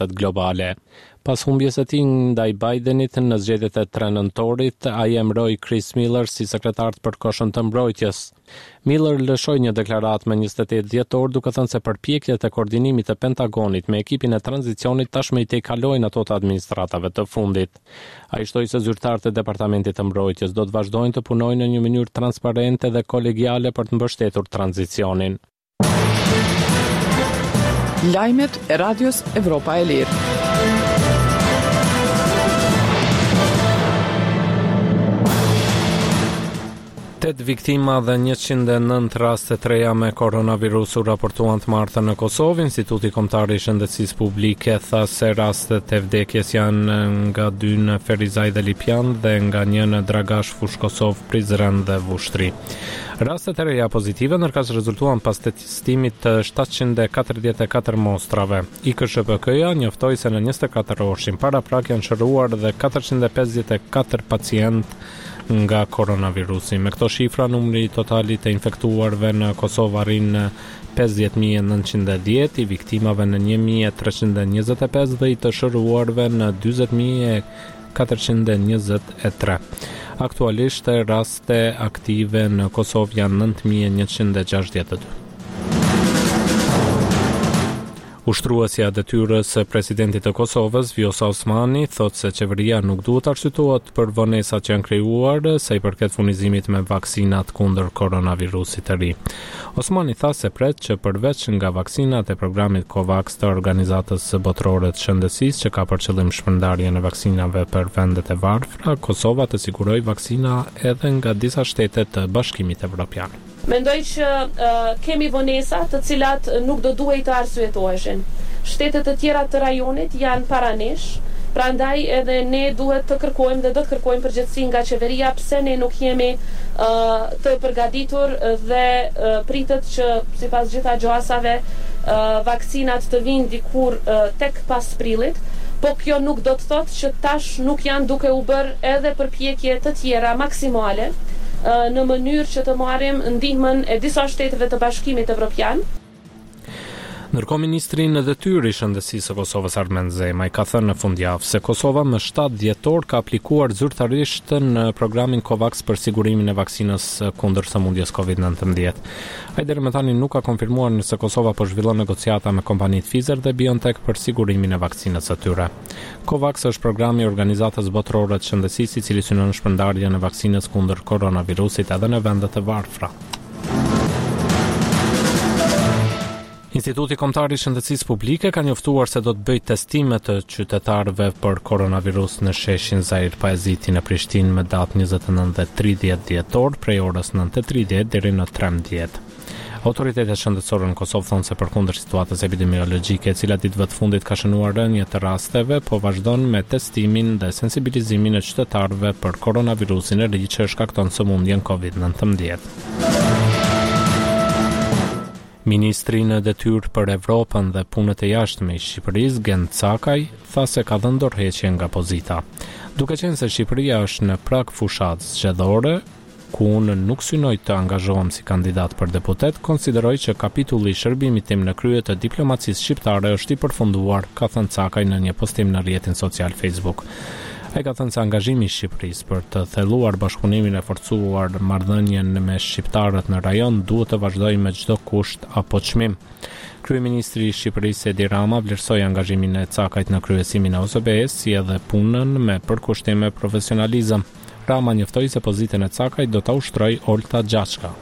globale. Pas humbjes së tij ndaj Bidenit në zgjedhjet e 3 nëntorit, ai emëroi Chris Miller si sekretar të përkohshëm të mbrojtjes. Miller lëshoi një deklaratë me 28 dhjetor duke thënë se përpjekjet e koordinimit të Pentagonit me ekipin e tranzicionit tashmë i tejkalojnë ato të administratave të fundit. Ai shtoi se zyrtarët e Departamentit të Mbrojtjes do të vazhdojnë të punojnë në një mënyrë transparente dhe kolegiale për të mbështetur tranzicionin. Lajmet e Radios Evropa e Lirë. 8 viktima dhe 109 raste të reja me koronavirus u raportuan të martën në Kosovë. Instituti Kombëtar i Shëndetësisë Publike tha se rastet e vdekjes janë nga 2 në Ferizaj dhe Lipjan dhe nga 1 në Dragash, Fush Kosovë, Prizren dhe Vushtri. Rastet e reja pozitive ndërkohë rezultuan pas testimit të 744 mostrave. IKSHPK-ja njoftoi se në 24 orëshin paraprak janë shëruar dhe 454 pacientë nga koronavirusi. Me këto shifra, numri totali të infektuarve në Kosovë arrin në 50.910, i viktimave në 1.325 dhe i të shëruarve në 20.423. Aktualisht raste aktive në Kosovë janë 9.162. Ushtruesja detyrës së presidentit të Kosovës, Vjosa Osmani, thotë se qeveria nuk duhet arsyetohet për vonesat që janë krijuar sa i përket furnizimit me vaksinat kundër koronavirusit të ri. Osmani tha se pret që përveç nga vaksinat e programit COVAX të Organizatës Botërore të Shëndetësisë, që ka për qëllim shpërndarjen e vaksinave për vendet e varfra, Kosova të sigurojë vaksina edhe nga disa shtete të Bashkimit Evropian. Mendoj që kemi vonesa të cilat nuk do duhej të arsyetoheshin. Shtetet e tjera të rajonit janë para nesh, prandaj edhe ne duhet të kërkojmë dhe do të kërkojmë përgjegjësi nga qeveria pse ne nuk jemi të përgatitur dhe pritet që sipas gjitha gjasave vaksinat të vinë dikur tek pas prillit. Po kjo nuk do të thotë që tash nuk janë duke u bërë edhe përpjekje të tjera maksimale në mënyrë që të marrim ndihmën e disa shteteve të Bashkimit Evropian. Ndërkohë, ministri në detyrë i shëndetësisë së Kosovës Armen Zemaj ka thënë në fundjavë se Kosova më 7 dhjetor ka aplikuar zyrtarisht në programin COVAX për sigurimin e vaksinës kundër sëmundjes COVID-19. Ai deri më tani nuk ka konfirmuar nëse Kosova po zhvillon negociata me kompanitë Pfizer dhe BioNTech për sigurimin e vaksinës së tyre. COVAX është programi i Organizatës Botërore të Shëndetësisë i cili synon shpërndarjen e vaksinës kundër koronavirusit edhe në vendet e varfra. Instituti Kombëtar i Shëndetësisë Publike ka njoftuar se do të bëjë testime të qytetarëve për koronavirus në sheshin Zair Pajeziti në Prishtinë me datë 29 dhe 30 dhjetor prej orës 9:30 deri në 13. Autoritetet shëndetësore në Kosovë thonë se përkundër situatës epidemiologjike, e cila ditëve të fundit ka shënuar rënje të rasteve, po vazhdon me testimin dhe sensibilizimin e qytetarëve për koronavirusin e ri që shkakton sëmundjen COVID-19. Ministri në detyrë për Evropën dhe punët e jashtme i Shqipërisë, Gent Cakaj, tha se ka dhënë dorëheqje nga pozita. Duke qenë se Shqipëria është në prag fushatës zgjedhore, ku unë nuk synoj të angazhohem si kandidat për deputet, konsideroj që kapitulli i shërbimit tim në krye të diplomacisë shqiptare është i përfunduar, ka thënë Cakaj në një postim në rrjetin social Facebook. Ai ka thënë se angazhimi i Shqipërisë për të thelluar bashkëpunimin e forcuar marrëdhënien me shqiptarët në rajon duhet të vazhdojë me çdo kusht apo çmim. Kryeministri i Shqipërisë Edi Rama vlerësoi angazhimin e Cakajt në kryesimin e OSBE-s si edhe punën me përkushtim me profesionalizëm. Rama njoftoi se pozitën e Cakajt do ta ushtrojë Olta Gjaçka.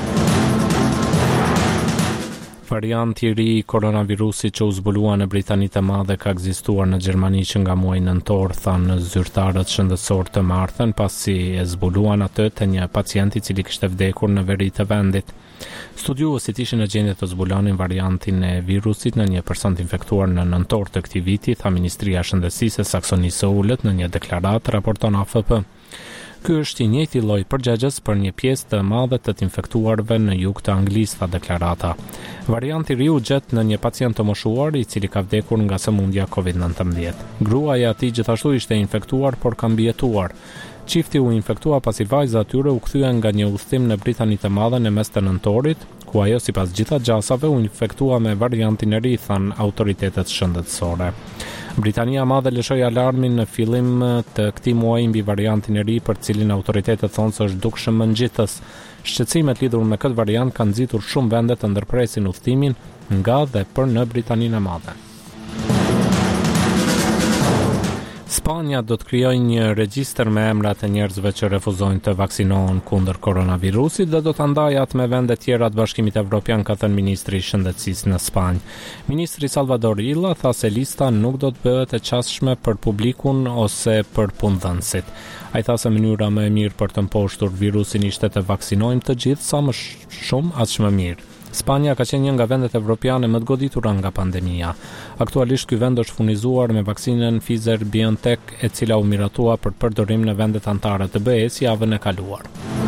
Varianti i ri i koronavirusit që u zbulua në Britanitë e Madhe ka ekzistuar në Gjermani që nga muaji nëntor, thanë zyrtarët shëndetësor të martën, pasi e zbuluan atë të një pacient i cili kishte vdekur në veri të vendit. Studiuesit ishin në gjendje të zbulonin variantin e virusit në një person të infektuar në nëntor të këtij viti, tha Ministria e Shëndetësisë e Saksonisë së Ulët në një deklaratë, raporton AFP. Ky është i njëjti lloj përgjegjës për një pjesë të madhe të infektuarve në jug të Anglisë, tha deklarata. Varianti i ri u gjet në një pacient të moshuar i cili ka vdekur nga sëmundja COVID-19. Gruaja e tij gjithashtu ishte infektuar por ka mbijetuar. Çifti u infektua pasi vajza e tyre u kthye nga një udhëtim në Britanitë e Madhe në mes të nëntorit, ku ku ajo sipas gjitha gjasave u infektua me variantin e ri, than autoritetet shëndetësore. Britania e Madhe lëshoi alarmin në fillim të këtij muaji mbi variantin e ri, për cilin autoritetet thonë se është dukshëm mëngjitës. Shqetësimet lidhur me këtë variant kanë nxitur shumë vende të ndërpresin udhëtimin nga dhe për në Britaninë e Madhe. Spanja do të krijojë një regjistër me emrat e njerëzve që refuzojnë të vaksinohen kundër koronavirusit dhe do ta ndajë atë me vende tjera të Bashkimit Evropian, ka thënë ministri i Shëndetësisë në Spanjë. Ministri Salvador Illa tha se lista nuk do të bëhet e qasshme për publikun ose për punëdhënësit. Ai tha se mënyra më e mirë për të mposhtur virusin ishte të vaksinojmë të gjithë sa më shumë aq më mirë. Spanja ka qenë një nga vendet evropiane më të goditura nga pandemia. Aktualisht ky vend është furnizuar me vaksinën Pfizer-BioNTech, e cila u miratua për përdorim në vendet anëtare të BE-s javën e kaluar.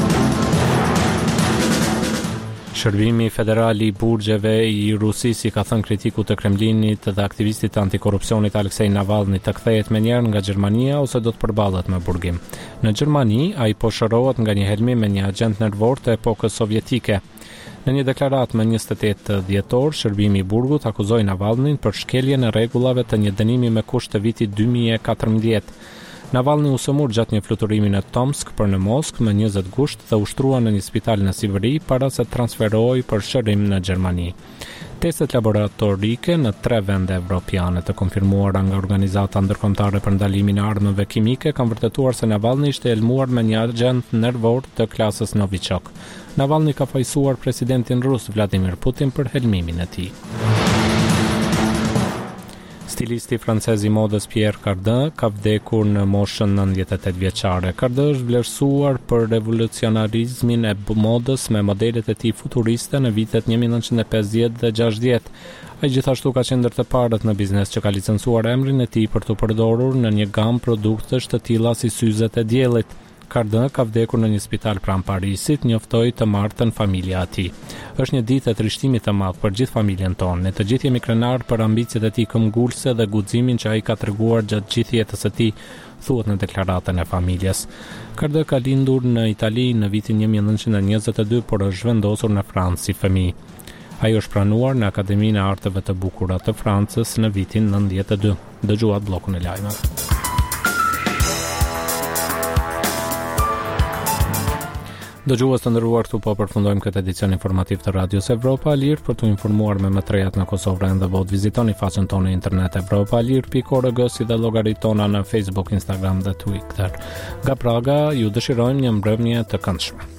Shërbimi federal i burgjeve i Rusisë ka thënë kritikut të Kremlinit dhe aktivistit antikorrupsionit Aleksej Navalny të kthehet menjëherë nga Gjermania ose do të përballet me burgim. Në Gjermani ai po shërohet nga një helmi me një agent nervor të epokës sovjetike. Në një deklaratë më 28 dhjetor, Shërbimi i burgut akuzoi Navalnin për shkeljen e rregullave të një dënimi me kusht të vitit 2014. Navalny u sëmur gjatë një fluturimi në Tomsk për në Moskë më 20 gusht dhe ushtrua në një spital në Sibëri para se transferohej për shërim në Gjermani. Testet laboratorike në 3 vende evropiane të konfirmuara nga Organizata Ndërkombëtare për Ndalimin e Armëve Kimike kanë vërtetuar se Navalny ishte helmuar me një agent nervor të klasës Novichok. Navalny ka fajsuar presidentin rus Vladimir Putin për helmimin e tij. Stilisti francez i modës Pierre Cardin ka vdekur në moshën 98 vjeçare. Cardin është vlerësuar për revolucionarizmin e modës me modelet e tij futuriste në vitet 1950 dhe 60. Ai gjithashtu ka qenë ndër të parët në biznes që ka licencuar emrin e tij për të përdorur në një gamë produktesh të tilla si syzet e diellit. Cardin ka vdekur në një spital pranë Parisit, njoftoi të martën familja e tij. Është një ditë e trishtimit të madh për gjithë familjen tonë. Ne të gjithë jemi krenar për ambicet e tij këmbgulse dhe guximin që ai ka treguar gjatë gjithë jetës së tij, thuhet në deklaratën e familjes. Cardin ka lindur në Itali në vitin 1922, por është zhvendosur në Francë si fëmijë. Ai është pranuar në Akademinë e Arteve të Bukura të Francës në vitin 92. Dëgjuat bllokun e lajmeve. Dëgjues të nderuar, këtu po përfundojmë këtë edicion informativ të Radios Evropa Lir. Për të informuar me më të rejat në Kosovë dhe botë, vizitoni faqen tonë internet evropalir.org si dhe llogaritë tona në Facebook, Instagram dhe Twitter. Nga Praga ju dëshirojmë një mbrëmje të këndshme.